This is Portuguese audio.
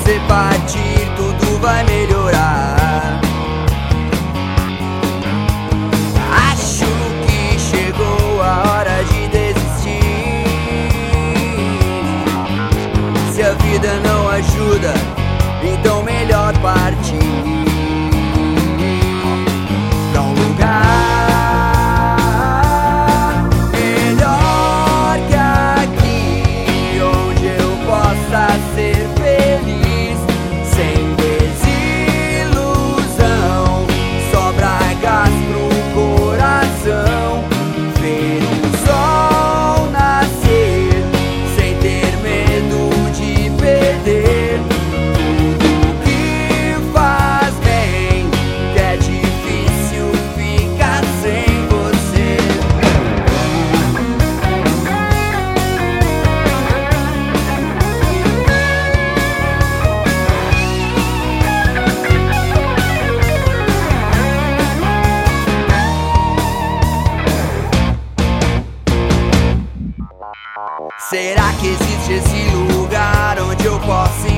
você partir, tudo vai melhorar. Acho que chegou a hora de desistir. Se a vida não ajuda, então melhor partir pra um lugar melhor que aqui, onde eu possa ser feliz, sem desilusão, sobra gás pro coração, ver o sol nascer, sem ter medo de perder tudo que faz bem, que é difícil ficar sem você. Será que existe esse lugar onde eu posso